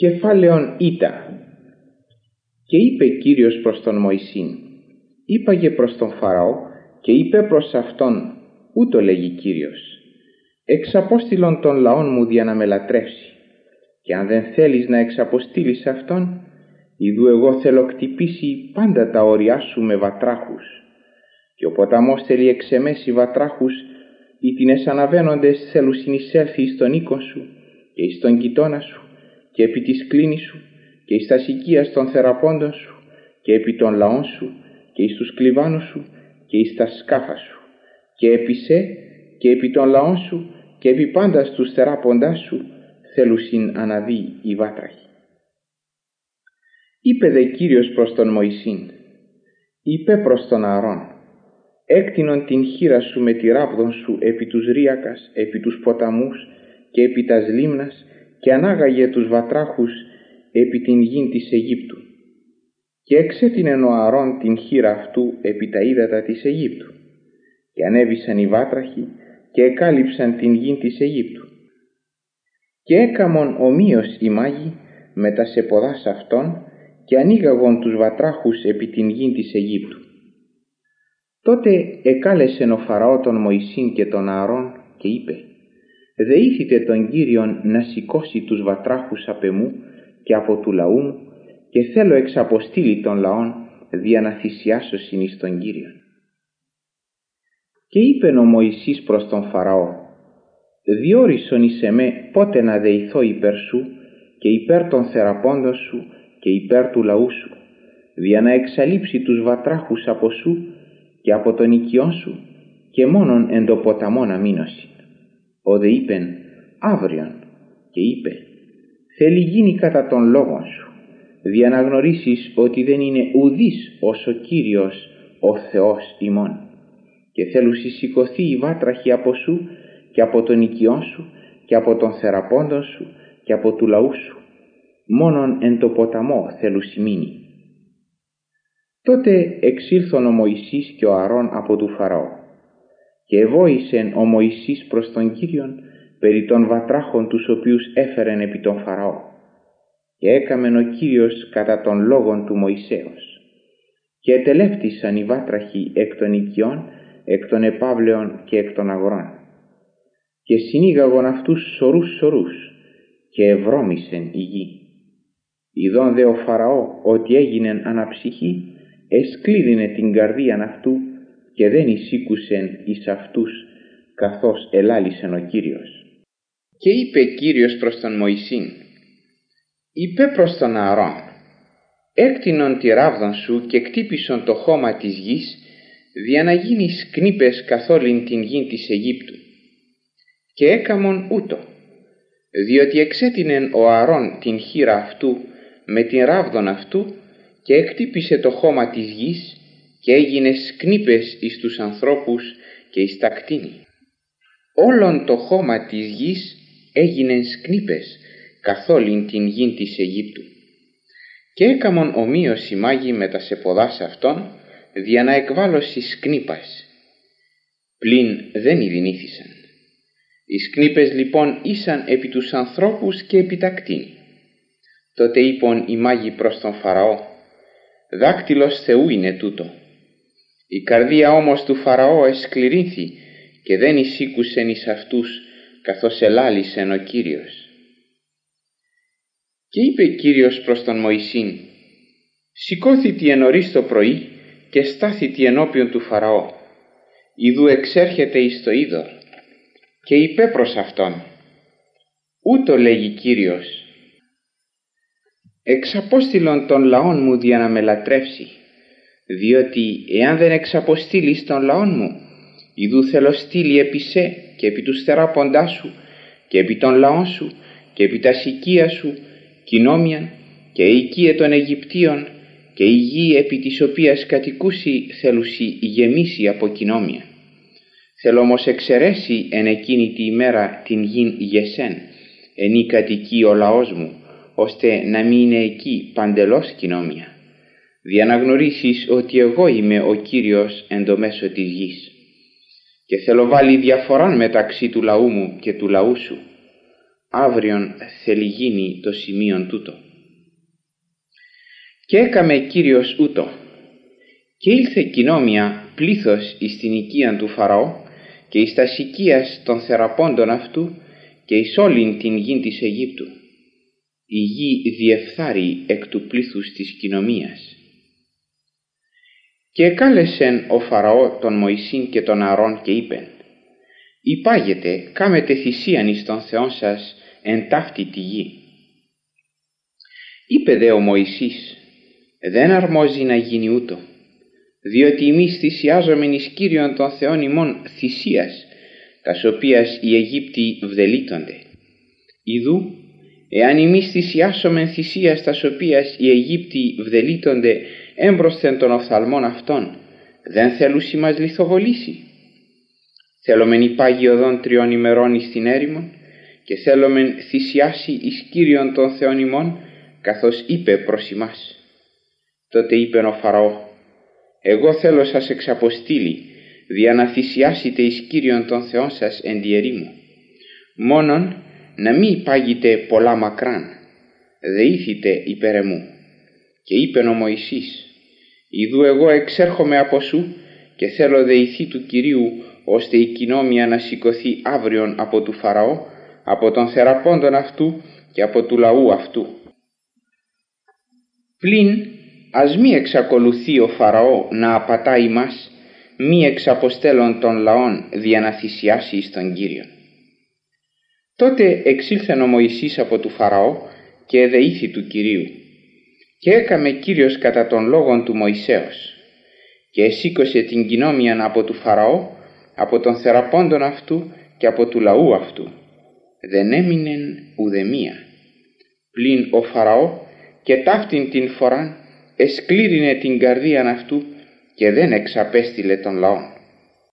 Κεφάλαιον Ήτα. Και είπε Κύριος προς τον Μωυσήν, είπαγε προς τον Φαραώ και είπε προς αυτόν, ούτω λέγει Κύριος, εξαποστήλων των λαών μου δια να με λατρεύσει, και αν δεν θέλεις να εξαποστείλεις αυτόν, ιδού εγώ θέλω κτυπήσει πάντα τα όρια σου με βατράχους, και ο ποταμός θέλει εξεμέσει βατράχους, ή τινες αναβαίνοντες θέλουν συνεισέλθει εις τον οίκον σου και εις τον γειτόνα σου και επί της κλίνης σου και εις τας οικίας των θεραπώντων σου και επί των λαών σου και εις τους κλιβάνους σου και εις τας σκάφα σου και επί σε και επί των λαών σου και επί πάντα στους θεράποντάς σου θέλουσιν αναβεί η βάτραχη. Είπε δε Κύριος προς τον Μωυσήν, είπε προς τον Ααρών, έκτινον την χείρα σου με τη ράβδον σου επί τους ρύακας, επί τους ποταμούς και επί τας λίμνας και ανάγαγε τους βατράχους επί την γην της Αιγύπτου. Και εξέτεινεν ο Ααρών την χείρα αυτού επί τα ύδατα της Αιγύπτου. Και ανέβησαν οι βάτραχοι και εκάλυψαν την γην της Αιγύπτου. Και έκαμον ομοίως οι μάγοι με τας εποδάς αυτών και ανοίγαγον τους βατράχους επί την γην της Αιγύπτου. Τότε εκάλεσεν ο Φαραώ τον Μωυσήν και τον Ααρών και είπε, δεήθητε τον Κύριον να σηκώσει τους βατράχους απ' εμού και από του λαού μου και θέλω εξαποστείλει των λαών δια να θυσιάσωσιν εις τον Κύριον. Και είπεν ο Μωυσής προς τον Φαραώ, διόρισον εις εμέ πότε να δεηθώ υπέρ σου και υπέρ των θεραπώντων σου και υπέρ του λαού σου, δια να εξαλείψει τους βατράχους από σου και από τον οικειόν σου και μόνον εν το ποταμό να μείνωσιν. Ο δε είπεν, αύριον, και είπε, θέλει γίνει κατά τον λόγον σου, δια να γνωρίσεις ότι δεν είναι ουδής ως ο Κύριος ο Θεός ημών, και θέλουσι σηκωθεί η βάτραχη από σου και από τον οικειόν σου και από τον θεραπώντων σου και από του λαού σου, μόνον εν το ποταμό θέλουσι μείνει. Τότε εξήλθον ο Μωυσής και ο Ααρών από του Φαραώ. Και εβόησεν ο Μωυσής προς τον Κύριον περί των βατράχων τους οποίους έφερεν επί τον Φαραώ. Και έκαμεν ο Κύριος κατά των λόγων του Μωυσέως. Και ετελεύτησαν οι βάτραχοι εκ των οικειών, εκ των επαύλεων και εκ των αγορών. Και συνήγαγον αυτούς σωρούς και ευρώμησεν η γη. Ιδών δε ο Φαραώ ότι έγινεν αναψυχή, εσκλίδινε την καρδίαν αυτού και δεν εισήκουσεν εις αυτούς καθώς ελάλησεν ο Κύριος. Και είπε Κύριος προς τον Μωυσήν, είπε προς τον Ααρών, έκτινον τη ράβδον σου και κτύπησον το χώμα της γης, δια να γίνεις κνήπες καθ' όλην την γην της Αιγύπτου. Και έκαμον ούτω, διότι εξέτεινεν ο Ααρών την χείρα αυτού με την ράβδον αυτού και εκτύπησε το χώμα της γης και έγινε σκνήπες εις τους ανθρώπους και εις τα κτήνη. Όλον το χώμα της γης έγινε σκνήπες καθ' όλην την γην της Αιγύπτου. Και έκαμον ομοίως οι μάγοι με τας εποδάς αυτών δια να εκβάλωση σκνήπας. Πλην δεν ειδηνήθησαν. Οι σκνήπες λοιπόν ήσαν επί τους ανθρώπους και επί τα κτήνη. Τότε είπον οι μάγοι προς τον Φαραώ, δάκτυλος Θεού είναι τούτο. Η καρδία όμως του Φαραώ εσκληρύνθη και δεν εισήκουσεν εις αυτούς καθώς ελάλησεν ο Κύριος. Και είπε Κύριος προς τον Μωυσήν, σηκώθητη εν νωρίς το πρωί και στάθητη ενώπιον του Φαραώ. Ιδού εξέρχεται εις το είδωρ. Και είπε προς αυτόν, ούτω λέγει Κύριος, εξαποστήλων των λαών μου δια να με λατρεύσει, διότι εάν δεν εξαποστήλεις των λαών μου, ιδού θέλω στείλει επί σε και επί τους θεράποντάς σου και επί των λαών σου και επί τας οικία σου κοινόμιαν και η οικία των Αιγυπτίων και η γη επί της οποίας κατοικούσι θέλουσι γεμίσει από κοινόμια. Θέλω όμως εξαιρέσει εν εκείνη τη ημέρα την γην Γεσέν, ενή κατοικεί ο λαός μου, ώστε να μην είναι εκεί παντελώς κοινόμια, δια να γνωρίσεις ότι εγώ είμαι ο Κύριος εν το μέσο της γης. Και θέλω βάλει διαφοράν μεταξύ του λαού μου και του λαού σου. αύριον θέλει γίνει το σημείον τούτο. Και έκαμε Κύριος ούτω, και ήλθε κοινόμια πλήθος εις την οικίαν του Φαραώ και εις τας οικίας των θεραπώντων αυτού και εις όλην την γην της Αιγύπτου. Η γη διεφθάρει εκ του πλήθους της κοινομίας. Και εκάλεσεν ο Φαραώ τον Μωυσήν και τον Ααρών και είπεν: «Υπάγετε, κάμετε θυσίαν εις τον Θεόν σας εν ταύτη τη γη». Είπε δε ο Μωυσής: «Δεν αρμόζει να γίνει ούτω, διότι εμείς θυσιάζομεν εις Κύριον των Θεών ημών θυσίας, τας οποίας οι Αιγύπτιοι βδελίτονται. Ιδού, εάν εμείς θυσιάσομεν θυσίας τας οποίας οι Αιγύπτιοι βδελίτονται έμπροσθεν των οφθαλμών αυτών, δεν θέλουσι μας λιθοβολήσει. Θέλομεν υπάγει οδόν 3 ημερών εις την έρημον και θέλομεν θυσιάσει εις Κύριον των Θεών ημών, καθώς είπε προς ημάς». Τότε είπεν ο Φαραώ: «Εγώ θέλω σας εξαποστείλει, δια να θυσιάσετε εις Κύριον των Θεών σας εν τη ερήμου. Μόνον να μη υπάγετε πολλά μακράν, δεήθητε υπέρ εμού». Και είπεν ο Μωυσής: «Ιδού εγώ εξέρχομαι από σου και θέλω δεηθεί του Κυρίου, ώστε η κοινόμια να σηκωθεί αύριον από του Φαραώ, από των θεραπώντων αυτού και από του λαού αυτού. Πλην ας μη εξακολουθεί ο Φαραώ να απατά ημάς, μη εξαποστέλων των λαών δια να θυσιάσει εις τον Κύριον». Τότε εξήλθεν ο Μωυσής από του Φαραώ και εδεήθη του Κυρίου. Και έκαμε Κύριος κατά των λόγων του Μωυσέως, και εσήκωσε την κοινόμιαν από του Φαραώ, από των θεραπώντων αυτού και από του λαού αυτού. Δεν έμεινεν ουδεμία. Πλην ο Φαραώ και ταύτην την φοράν εσκλήρινε την καρδίαν αυτού και δεν εξαπέστειλε των λαών.